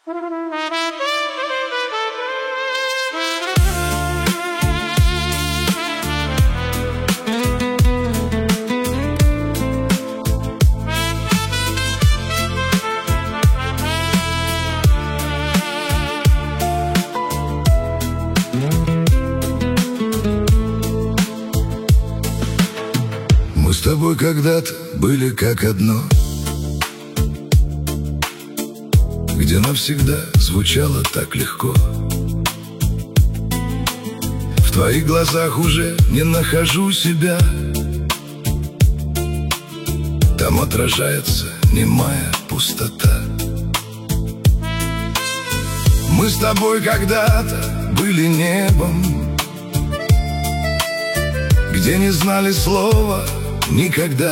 Мы с тобой когда-то были как одно, где навсегда звучало так легко. В твоих глазах уже не нахожу себя, там отражается немая пустота. Мы с тобой когда-то были небом, где не знали слова никогда.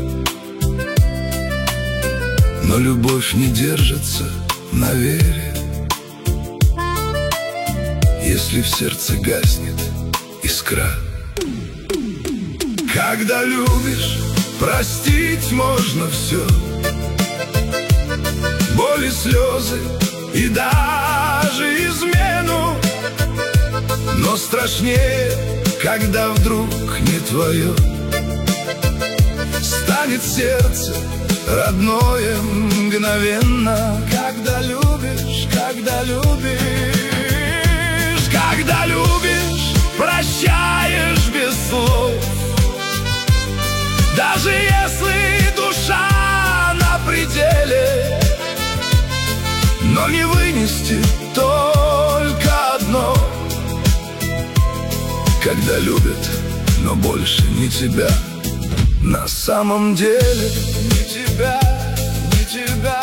Но любовь не держится на вере, если в сердце гаснет искра. Когда любишь, простить можно все, боли, слезы и даже измену. Но страшнее, когда вдруг не твое, станет сердце родное мгновенно. Когда любишь, когда любишь, когда любишь, прощаешь без слов. Даже если душа на пределе, но не вынести только одно. Когда любят, но больше не тебя, на самом деле не тебя, не тебя.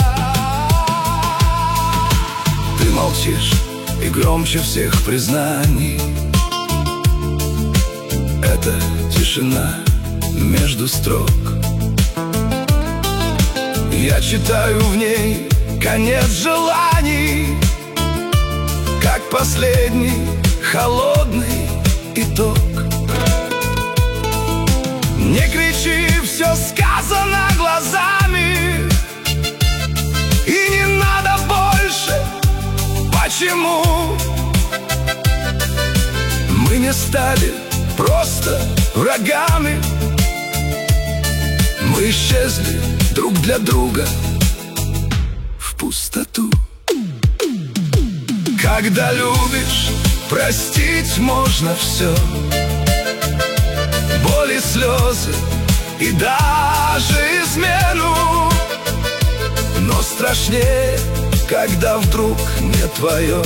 Ты молчишь и громче всех признаний. Это тишина между строк. Я читаю в ней конец желаний, как последний холодный итог. Не кричи, все сказано глазами, и не надо больше. Почему мы не стали просто врагами? Мы исчезли друг для друга в пустоту. Когда любишь, простить можно все, боли, слезы и даже измену. Но страшнее, когда вдруг не твое,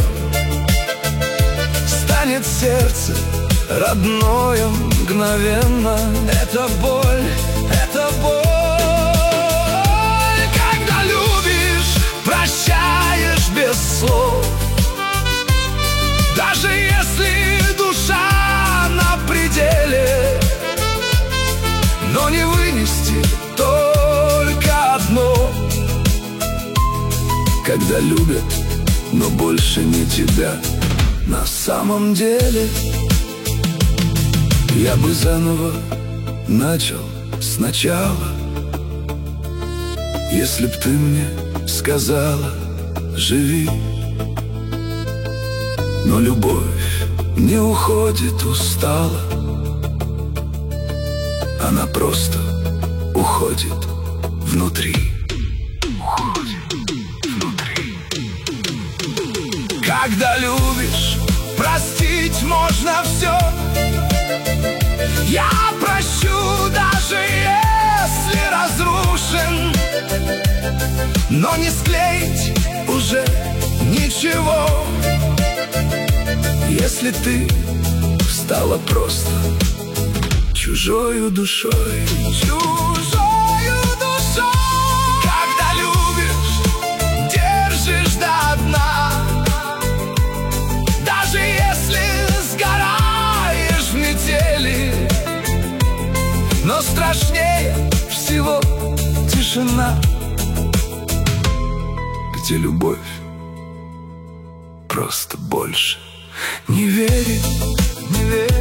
станет сердце родное мгновенно. Это боль, это боль. Когда любишь, прощаешь без слов. Даже если душа на пределе, но не вынести только одно. Когда любят, но больше не тебя, на самом деле. Я бы заново начал сначала, если б ты мне сказала: живи. Но любовь не уходит устало, она просто уходит внутри. Когда любишь, простить можно все. Я прощу, даже если разрушен, но не склеить уже ничего, если ты стала просто чужою душой. Чужою душой. Когда любишь, держишь до дна, даже если сгораешь в метели. Но страшнее всего тишина, где любовь просто больше не верит, не верит.